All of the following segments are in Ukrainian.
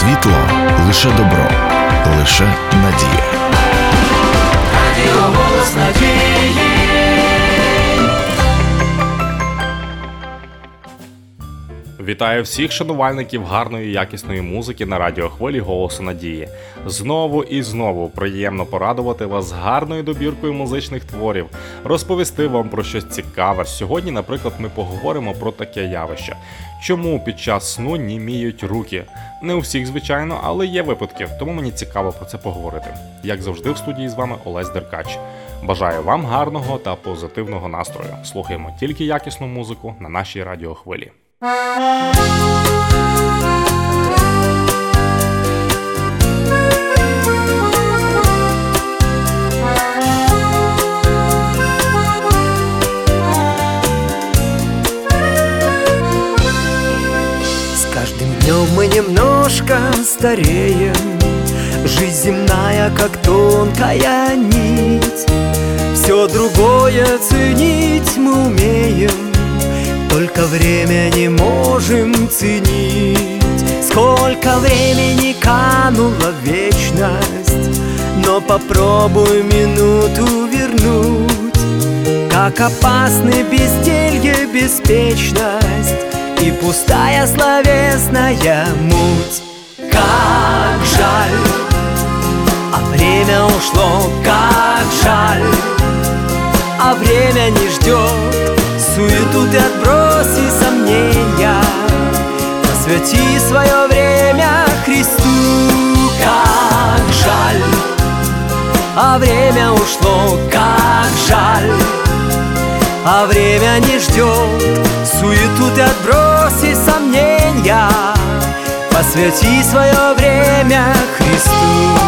світло, лише добро, лише надія. Радіо «Голос надії». Вітаю всіх шанувальників гарної якісної музики на радіохвилі «Голосу надії». Знову і знову приємно порадувати вас з гарною добіркою музичних творів, розповісти вам про щось цікаве. Сьогодні, наприклад, ми поговоримо про таке явище. Чому під час сну німіють руки? Не у всіх, звичайно, але є випадки, тому мені цікаво про це поговорити. Як завжди, в студії з вами Олесь Деркач. Бажаю вам гарного та позитивного настрою. Слухаємо тільки якісну музику на нашій радіохвилі. С каждым днем мы немножко стареем. Жизнь земная, как тонкая нить. Все другое ценить мы умеем, только время не можем ценить. Сколько времени канула в вечность, но попробуй минуту вернуть. Как опасны безделье, беспечность и пустая словесная муть. Как жаль, а время ушло, как жаль, а время не ждет. Суету ты отброси сомнения, посвяти свое время Христу. Как жаль, а время ушло, как жаль, а время не ждет. Суету ты отброси сомнения, посвяти свое время Христу.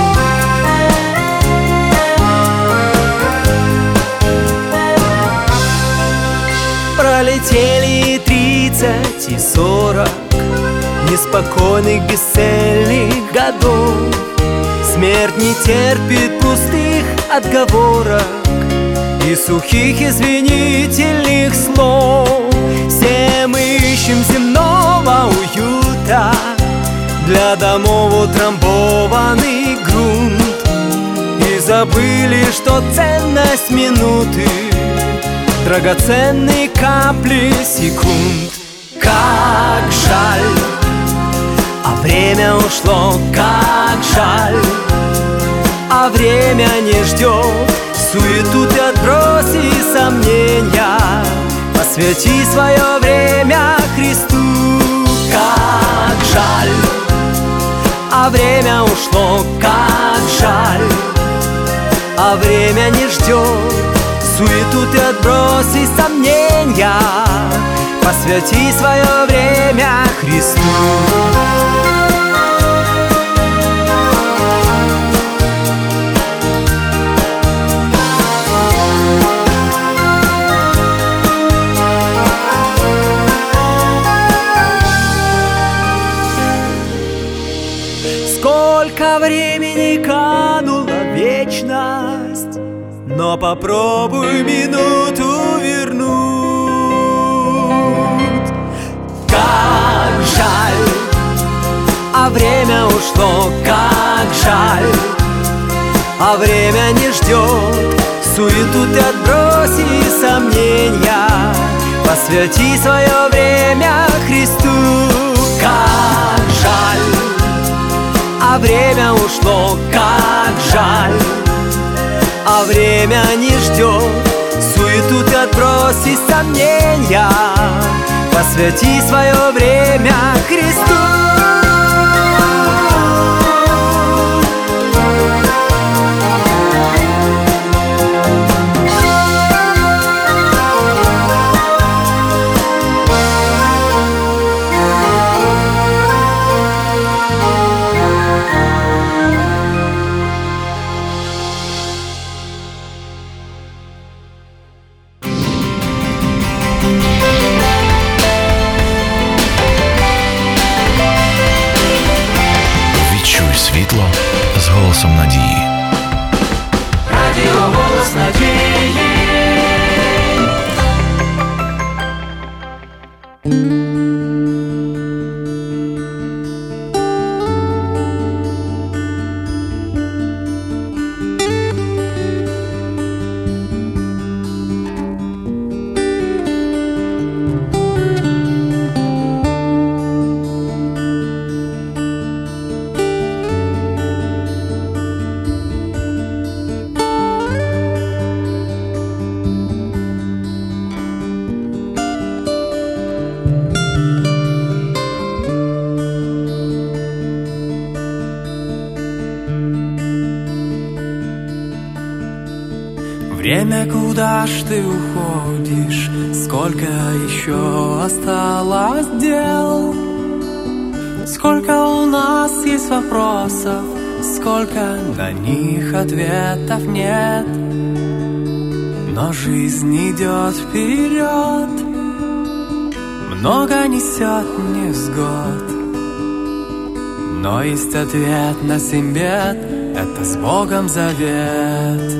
Пролетели и 30, и 40 неспокойных, бесцельных годов. Смерть не терпит пустых отговорок и сухих извинительных слов. Все мы ищем земного уюта, для домов утрамбованный грунт, и забыли, что ценность минуты драгоценные капли секунд. Как жаль, а время ушло, как жаль, а время не ждет. Суету ты отброси сомнения, посвяти свое время Христу. Как жаль, а время ушло, как жаль, а время не ждет. Суету ты отброси сомнения, посвяти свое время Христу. Сколько времени канула в вечность, но попробуй минуту вернуть. Как жаль, а время ушло, как жаль, а время не ждет. Суету ты отброси сомнения, посвяти свое время Христу. Как жаль, а время ушло, как жаль, а время не ждет. Суету ты отброси сомнения, посвяти свое время Христу. Світло з голосом надії. Радіо «Голос надії». Время, куда ж ты уходишь? Сколько еще осталось дел? Сколько у нас есть вопросов, сколько на них ответов нет. Но жизнь идет вперед, много несет невзгод. Но есть ответ на 7 бед, это с Богом завет.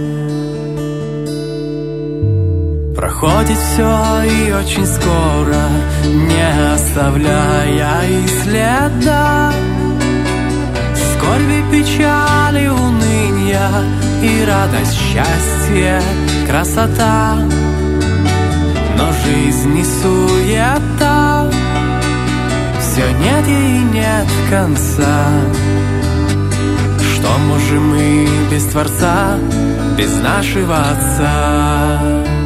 Проходит все и очень скоро, не оставляя и следа. Скорби, печали, уныния и радость, счастье, красота. Но жизнь не суета, все нет ей нет конца. Что можем мы без Творца, без нашего Отца?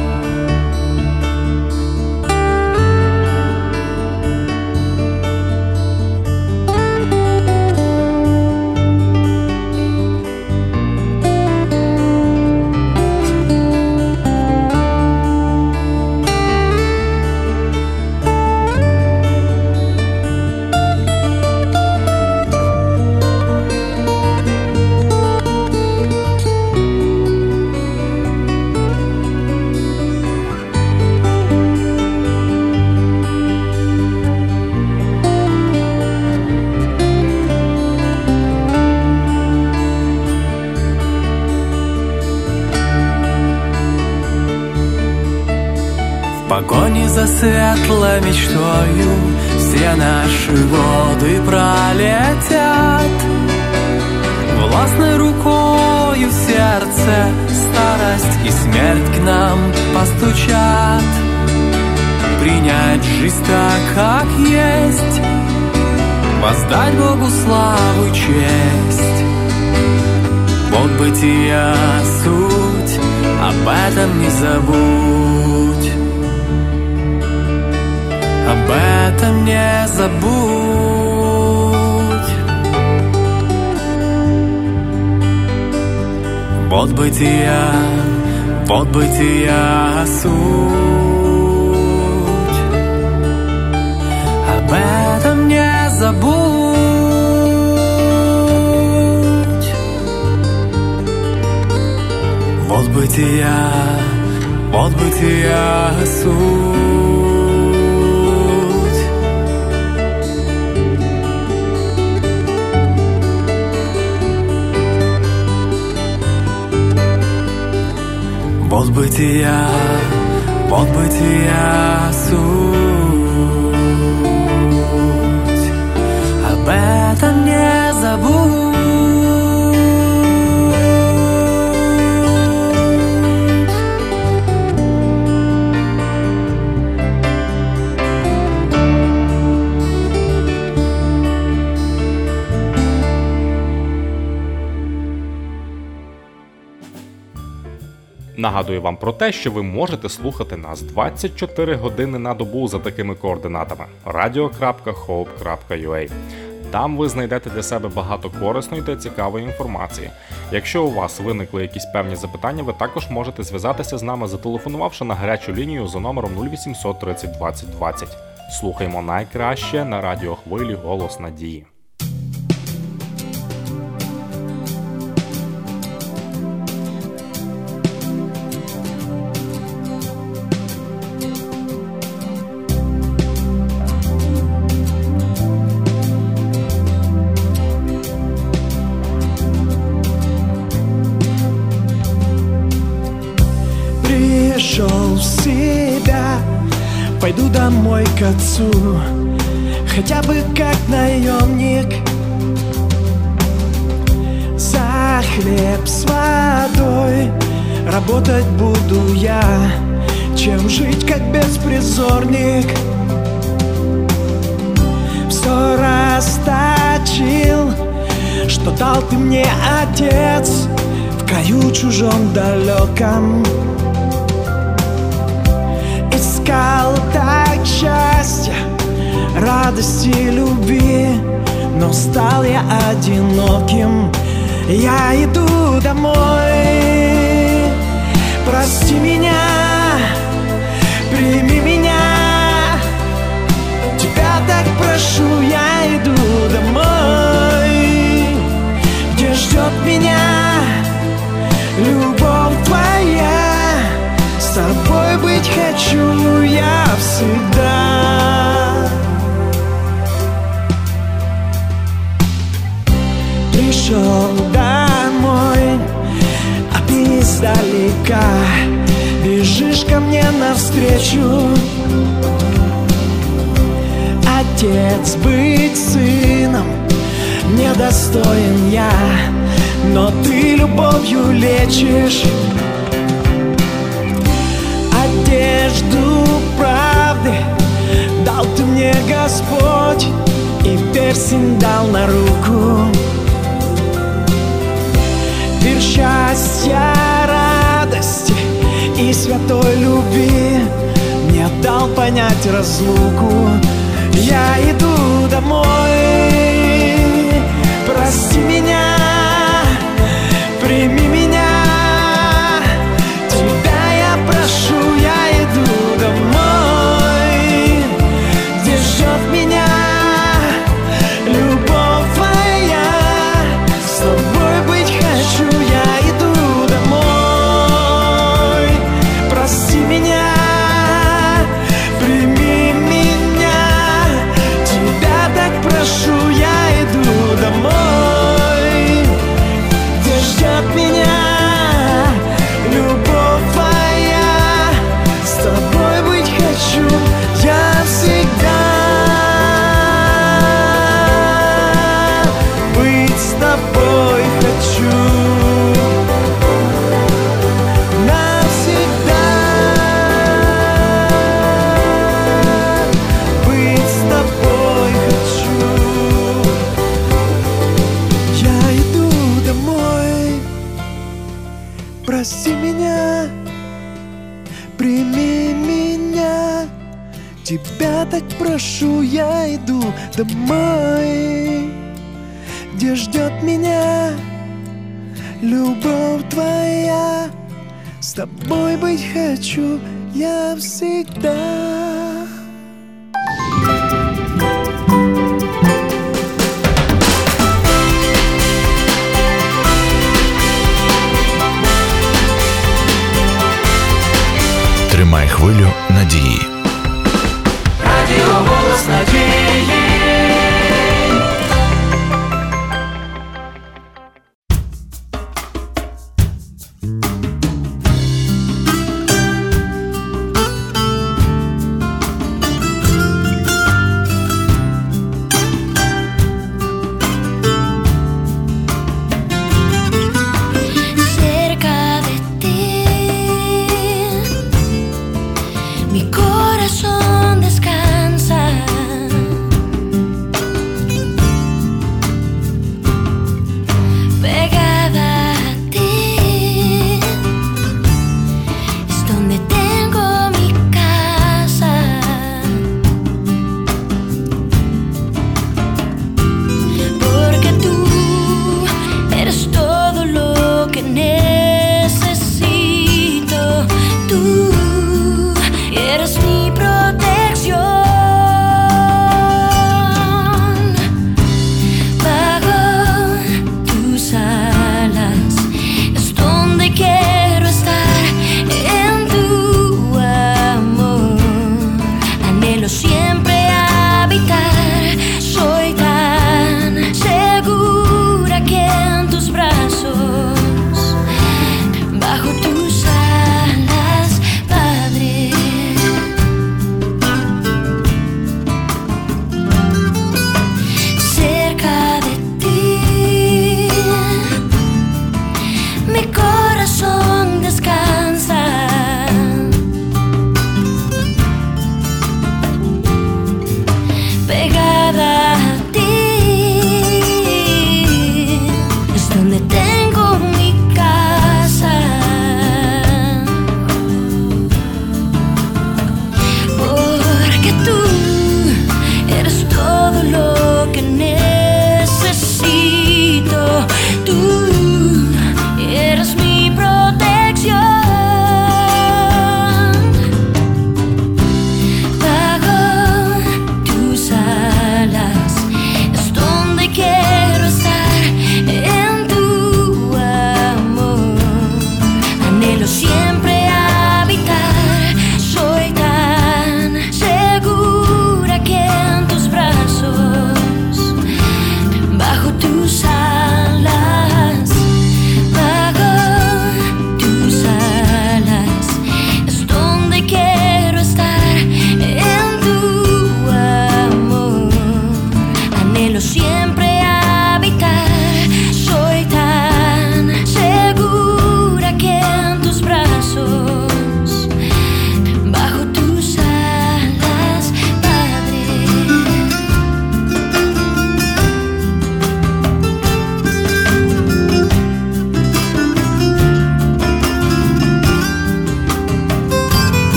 В погоне за светлой мечтою все наши годы пролетят. Властной рукою в сердце старость и смерть к нам постучат. Принять жизнь так, как есть, воздать Богу славу и честь. Бог бытия суть, об этом не забудь. Об этом не забудь. Вот бытия суть. Об этом не забудь. Вот бытия суть. Вот бытия суть. Об этом не забудь. Нагадую вам про те, що ви можете слухати нас 24 години на добу за такими координатами: radio.hope.ua. Там ви знайдете для себе багато корисної та цікавої інформації. Якщо у вас виникли якісь певні запитання, ви також можете зв'язатися з нами, зателефонувавши на гарячу лінію за номером 0800 30 20 20. Слухаймо найкраще на радіохвилі «Голос Надії». Пришел в себя, пойду домой к отцу, хотя бы как наемник. За хлеб с водой работать буду я, чем жить как беспризорник. Все расточил, что дал ты мне, отец, в краю чужом далеком. Искал так счастья, радости, любви, но стал я одиноким. Я иду домой, прости меня, прими меня. Тебя так прошу, я иду домой, где ждет меня любовь твоя. С тобой быть хочу я всегда. Пришел домой, а ты издалека бежишь ко мне навстречу. Отец быть сыном недостоин я, но ты любовью лечишь. Одежду правды дал ты мне, Господь, и перстень дал на руку. Мир счастья, радости и святой любви мне дал понять разлуку. Я иду домой, прости меня, прими меня. Тебя я прошу, я иду домой, где ждет меня любовь твоя. С тобой быть хочу, я иду домой, прости меня, прими меня. Тебя так прошу, я иду домой, где ждет меня любовь твоя. С тобой быть хочу я всегда, быть с тобой хочу навсегда, быть с тобой хочу. Я иду домой, прости меня, прими меня. Тебя так прошу, я иду домой, где ждет меня любовь твоя. С тобой быть хочу я всегда. Тримай хвилю надії. Радіо «Голос надії». Cerca de ti, mi corazón descansa. Pegada a ti es donde tengo mi casa. Porque tú eres todo lo que necesito. Tú eres mi protección.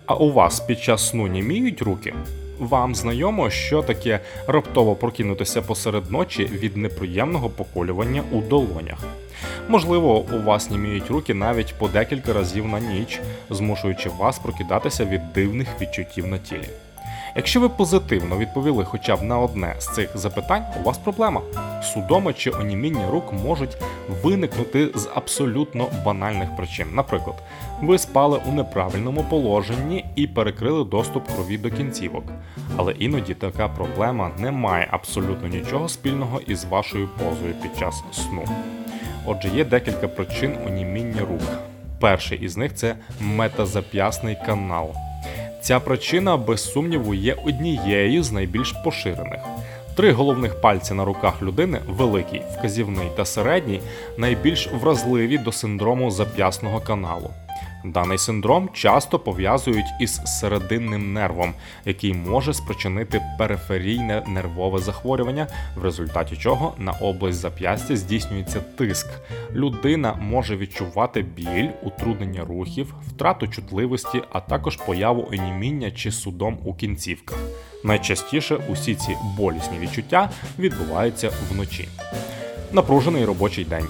А у вас під час сну німіють руки? Вам знайомо, що таке раптово прокинутися посеред ночі від неприємного поколювання у долонях? Можливо, у вас німіють руки навіть по декілька разів на ніч, змушуючи вас прокидатися від дивних відчуттів на тілі. Якщо ви позитивно відповіли хоча б на одне з цих запитань, у вас проблема. Судоми чи оніміння рук можуть виникнути з абсолютно банальних причин. Наприклад, ви спали у неправильному положенні і перекрили доступ крові до кінцівок. Але іноді така проблема не має абсолютно нічого спільного із вашою позою під час сну. Отже, є декілька причин оніміння рук. Перший із них – це метазап'ясний канал. Ця причина, без сумніву, є однією з найбільш поширених. 3 головних пальці на руках людини – великий, вказівний та середній – найбільш вразливі до синдрому зап'ясного каналу. Даний синдром часто пов'язують із серединним нервом, який може спричинити периферійне нервове захворювання, в результаті чого на область зап'ястя здійснюється тиск. Людина може відчувати біль, утруднення рухів, втрату чутливості, а також появу оніміння чи судом у кінцівках. Найчастіше усі ці болісні відчуття відбуваються вночі. Напружений робочий день.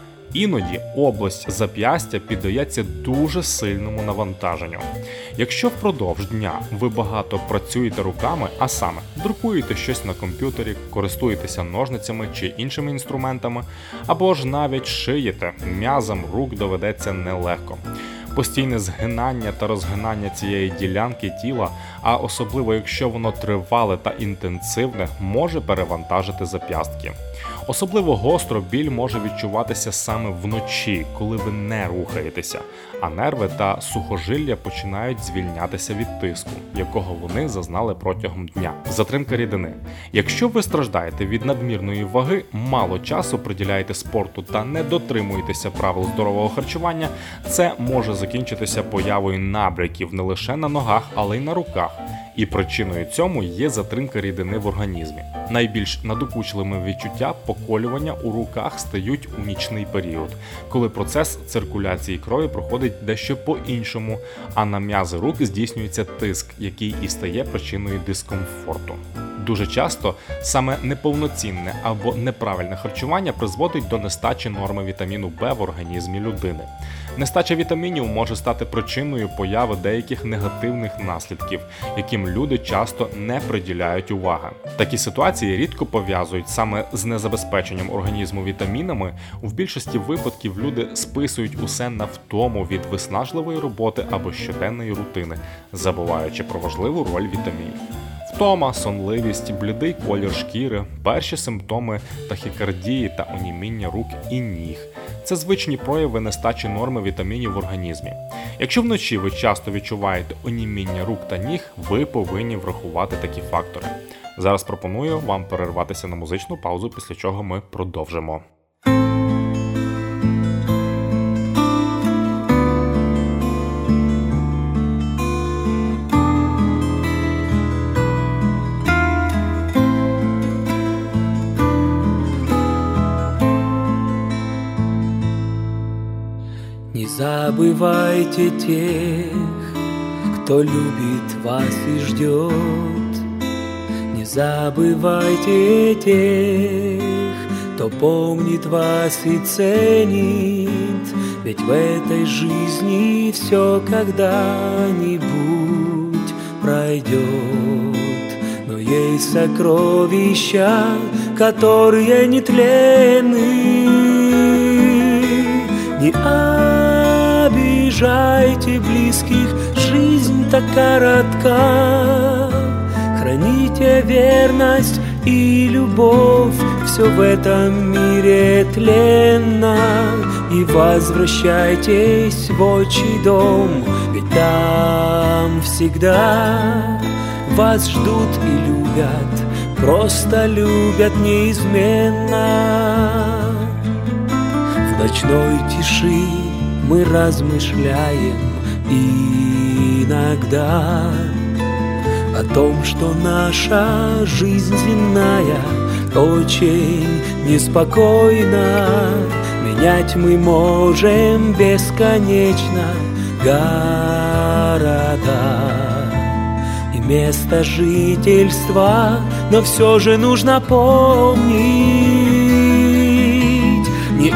Іноді область зап'ястя піддається дуже сильному навантаженню. Якщо впродовж дня ви багато працюєте руками, а саме друкуєте щось на комп'ютері, користуєтеся ножницями чи іншими інструментами, або ж навіть шиєте, м'язам рук доведеться нелегко. Постійне згинання та розгинання цієї ділянки тіла, а особливо якщо воно тривале та інтенсивне, може перевантажити зап'ястки. Особливо гостро біль може відчуватися саме вночі, коли ви не рухаєтеся, а нерви та сухожилля починають звільнятися від тиску, якого вони зазнали протягом дня. Затримка рідини. Якщо ви страждаєте від надмірної ваги, мало часу приділяєте спорту та не дотримуєтеся правил здорового харчування, це може закінчитися появою набряків не лише на ногах, але й на руках. І причиною цьому є затримка рідини в організмі. Найбільш надокучливими відчуття поколювання у руках стають у нічний період, коли процес циркуляції крові проходить дещо по-іншому, а на м'язи рук здійснюється тиск, який і стає причиною дискомфорту. Дуже часто саме неповноцінне або неправильне харчування призводить до нестачі норми вітаміну В в організмі людини. Нестача вітамінів може стати причиною появи деяких негативних наслідків, яким люди часто не приділяють уваги. Такі ситуації рідко пов'язують саме з незабезпеченням організму вітамінами. В більшості випадків люди списують усе на втому від виснажливої роботи або щоденної рутини, забуваючи про важливу роль вітамінів. Втома, сонливість, блідий колір шкіри, перші симптоми тахікардії та оніміння рук і ніг – це звичні прояви нестачі норми вітамінів в організмі. Якщо вночі ви часто відчуваєте оніміння рук та ніг, ви повинні врахувати такі фактори. Зараз пропоную вам перерватися на музичну паузу, після чого ми продовжимо. Не забывайте тех, кто любит вас и ждет. Не забывайте тех, кто помнит вас и ценит. Ведь в этой жизни все когда-нибудь пройдет. Но есть сокровища, которые нетленны. Не обижайте близких, жизнь так коротка. Храните верность и любовь, все в этом мире тленно. И возвращайтесь в отчий дом, ведь там всегда вас ждут и любят, просто любят неизменно. В ночной тиши мы размышляем иногда о том, что наша жизнь земная очень неспокойна. Менять мы можем бесконечно города и место жительства, но все же нужно помнить: не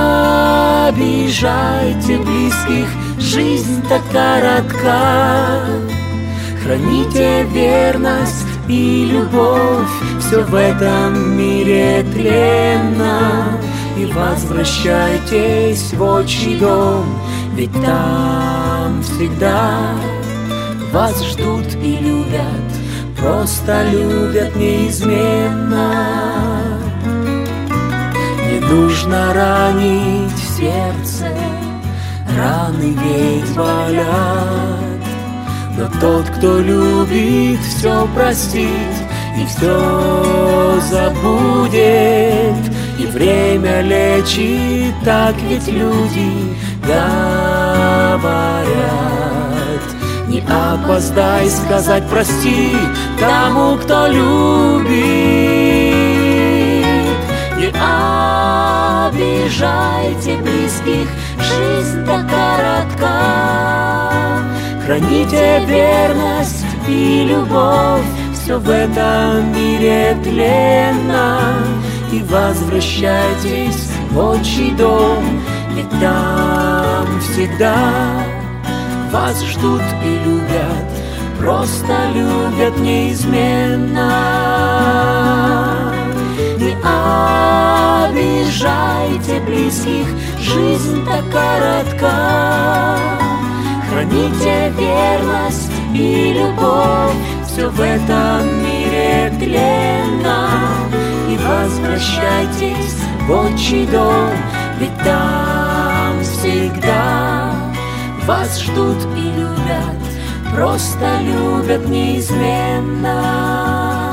обижайте близких, жизнь так коротка. Храните верность и любовь, все в этом мире тленно. И возвращайтесь в отчий дом, ведь там всегда вас ждут и любят, просто любят неизменно. Не нужно ранить сердце, раны ведь болят, но тот, кто любит, все простит и все забудет. И время лечит, так ведь люди говорят. Не опоздай сказать прости тому, кто любит. Не обижайте близких, жизнь так коротка. Храните верность и любовь, все в этом мире тленно. И возвращайтесь в отчий дом, ведь там всегда вас ждут и любят, просто любят неизменно. Не обижайте близких, жизнь так коротка. Храните верность и любовь, все в этом мире тленно. И возвращайтесь в отчий дом, ведь там всегда вас ждут и любят, просто любят неизменно.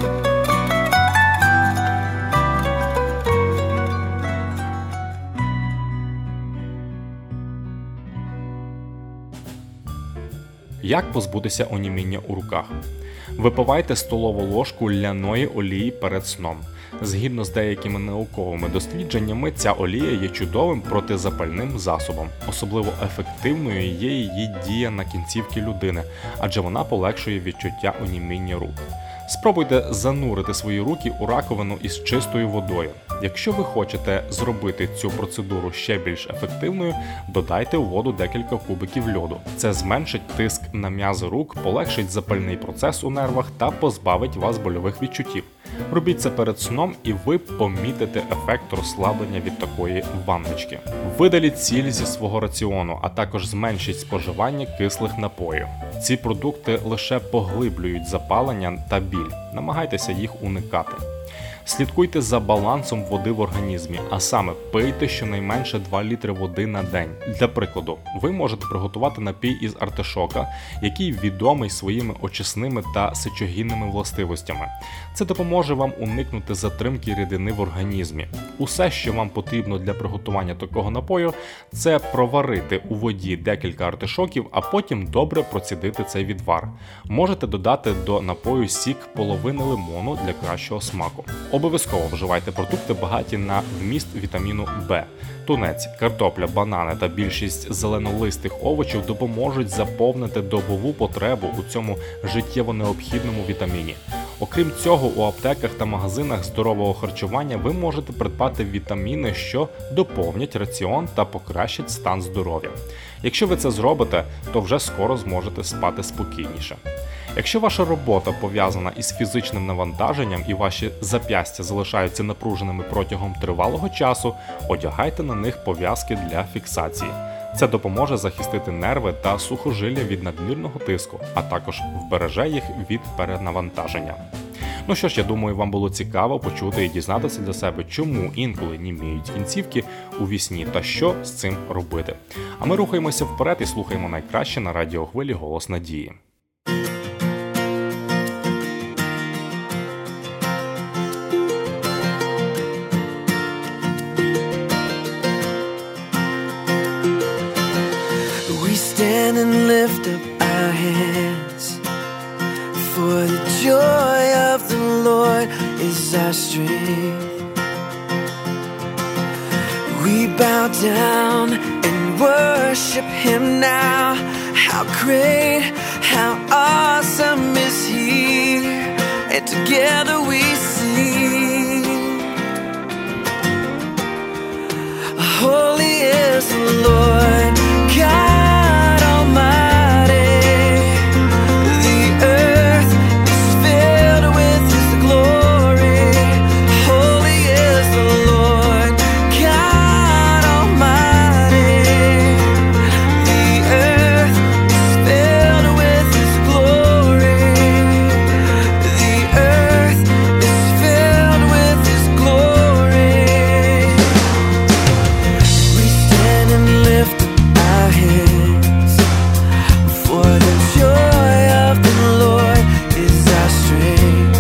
Як позбутися оніміння у руках? Випивайте столову ложку ляної олії перед сном. Згідно з деякими науковими дослідженнями, ця олія є чудовим протизапальним засобом. Особливо ефективною є її дія на кінцівки людини, адже вона полегшує відчуття оніміння рук. Спробуйте занурити свої руки у раковину із чистою водою. Якщо ви хочете зробити цю процедуру ще більш ефективною, додайте у воду декілька кубиків льоду. Це зменшить тиск на м'язи рук, полегшить запальний процес у нервах та позбавить вас больових відчуттів. Робіть це перед сном і ви помітите ефект розслаблення від такої ванночки. Видаліть сіль зі свого раціону, а також зменшіть споживання кислих напоїв. Ці продукти лише поглиблюють запалення та біль. Намагайтеся їх уникати. Слідкуйте за балансом води в організмі, а саме пийте щонайменше 2 літри води на день. Для прикладу, ви можете приготувати напій із артишока, який відомий своїми очисними та сечогінними властивостями. Це допоможе вам уникнути затримки рідини в організмі. Усе, що вам потрібно для приготування такого напою, це проварити у воді декілька артишоків, а потім добре процідити цей відвар. Можете додати до напою сік половини лимону для кращого смаку. Обов'язково вживайте продукти, багаті на вміст вітаміну В. Тунець, картопля, банани та більшість зеленолистих овочів допоможуть заповнити добову потребу у цьому життєво необхідному вітаміні. Окрім цього, у аптеках та магазинах здорового харчування ви можете придбати вітаміни, що доповнять раціон та покращать стан здоров'я. Якщо ви це зробите, то вже скоро зможете спати спокійніше. Якщо ваша робота пов'язана із фізичним навантаженням і ваші зап'ястя залишаються напруженими протягом тривалого часу, одягайте на них пов'язки для фіксації. Це допоможе захистити нерви та сухожилля від надмірного тиску, а також вбереже їх від перенавантаження. Ну що ж, я думаю, вам було цікаво почути і дізнатися для себе, чому інколи німіють кінцівки у вісні та що з цим робити. А ми рухаємося вперед і слухаємо найкраще на радіохвилі «Голос надії». Stand and lift up our hands, for the joy of the Lord is our strength. We bow down and worship Him now. How great, how awesome is He, and together we sing. Holy is the Lord God Almighty. The earth is filled with His glory. Holy is the Lord God Almighty. The earth is filled with His glory. The earth is filled with His glory. We stand and lift up our hands, for the joy of the Lord is our strength.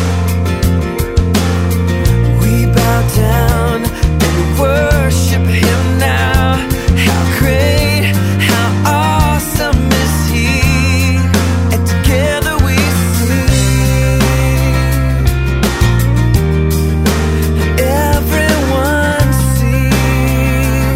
We bow down and worship Him now. How great, how awesome is He, and together we sing. Everyone sing.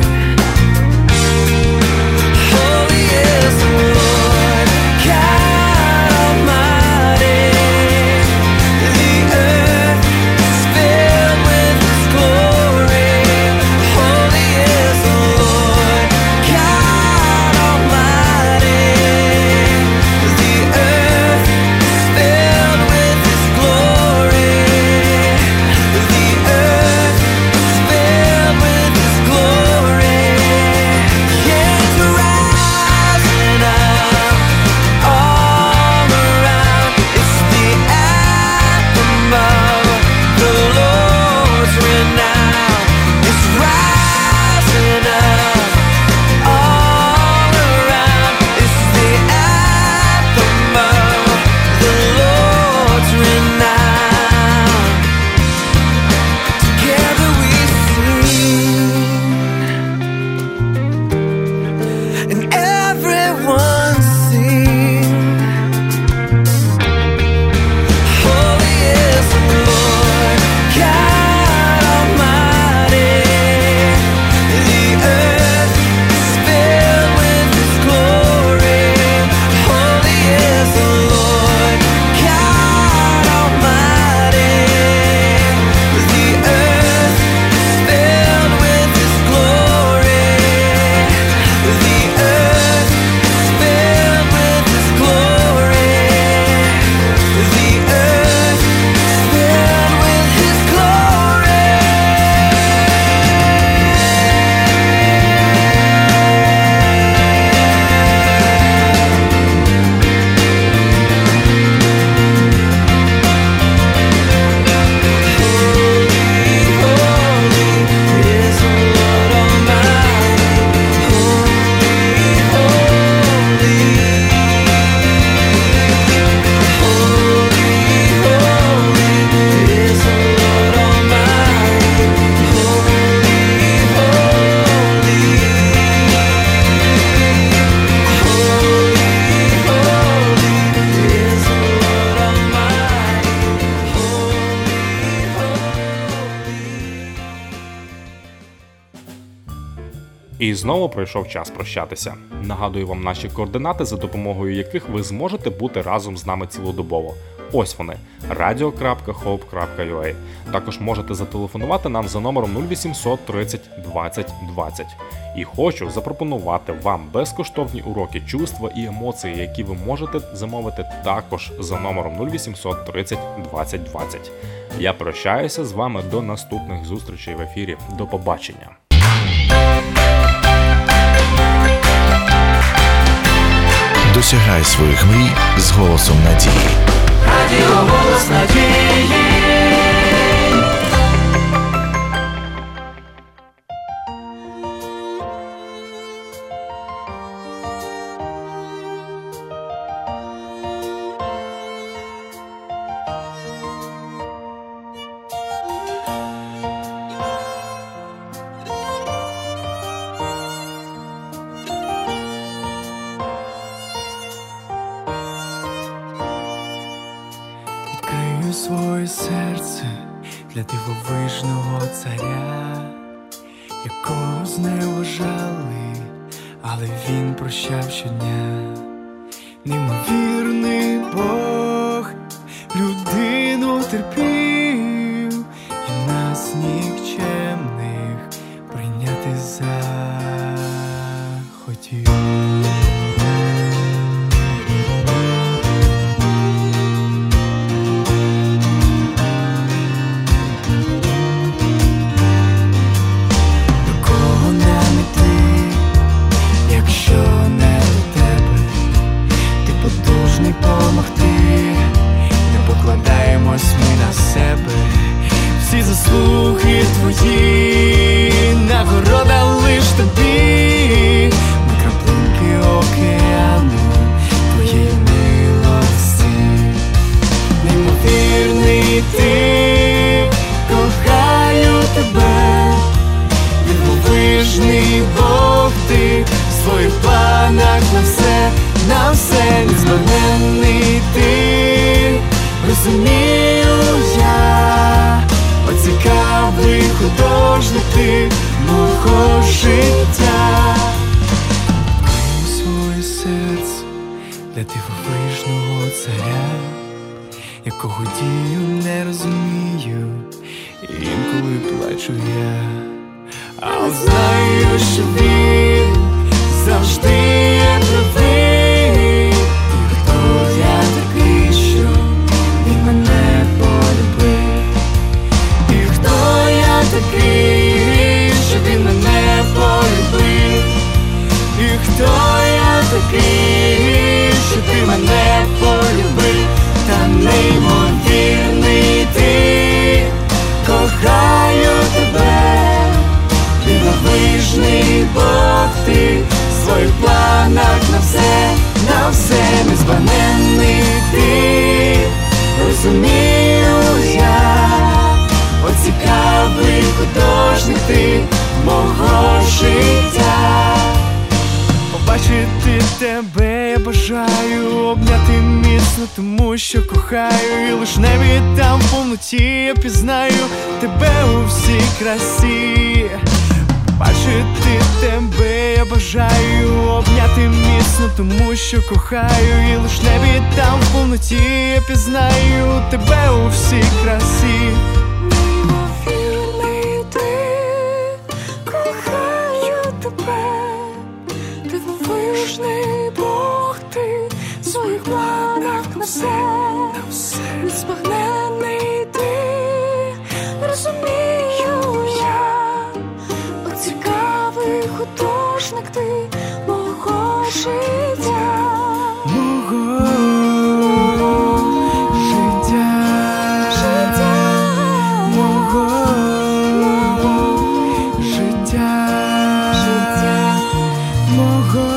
Holy is the Lord God Almighty. The earth is filled with His glory. Holy is the Lord God Almighty. The earth is filled with His glory. The earth is filled with His glory. Yes, rising up all around. It's the anthem of the Lord's renown. It's rising up all around. It's the anthem of the Lord's renown. Together we sing, and everyone sing. Holy is the Lord God Almighty. The earth is filled with His glory. Holy is the Lord God Almighty. The earth is filled with His glory. The earth is filled with His glory. The earth is filled with His glory. Holy is the Lord Almighty. Holy, holy is the Lord Almighty. І знову прийшов час прощатися. Нагадую вам наші координати, за допомогою яких ви зможете бути разом з нами цілодобово. Ось вони: radio.hope.ua. Також можете зателефонувати нам за номером 0800 30 20 20. І хочу запропонувати вам безкоштовні уроки чувства і емоції, які ви можете замовити також за номером 0800 30 20 20. Я прощаюся з вами до наступних зустрічей в ефірі. До побачення. Досягай своїх мрій з голосом надії. Радіо «Голос надії». Своє серце для дивовижного царя, якого зневажали але він прощав щодня. Неймовірний Бог людину терпів і нас нікчемних прийняти захотів. Всі заслуги твої, нагорода лиш тобі. Ми краплинки океану твоєї милості. Неймовірний ти, кохаю тебе, дивовижний Бог ти, в своїх планах на все незбагненний ти. Розумію я, оцікавий художник ти мого життя. Відкрию своє серце для дивовижного царя, якого дію не розумію, інколи плачу я. Але знаю, що він завжди є правий. І хто я такий, що він мене полюбив? І хто я такий, що він мене полюбив? І хто я такий, що ти мене полюбив? Та неймовірний ти, кохаю тебе, дивовижний Бог ти, в своїх планах на все незбагненний ти. Розумію я, оцікавий художник ти мого життя. Побачити тебе я бажаю, обняти міцно, тому що кохаю. І лиш небі там в повноті я пізнаю тебе у всій красі. Бачити тебе я бажаю, обняти міцно, тому що кохаю. І лиш небі там в повноті я пізнаю тебе у всій красі. Неймовірний ти, кохаю тебе, дивовижний Бог ти, в своїх планах на все незбагненний ти. Розумію я, цікавий художник ти мого життя. Мого життя, мого життя, мого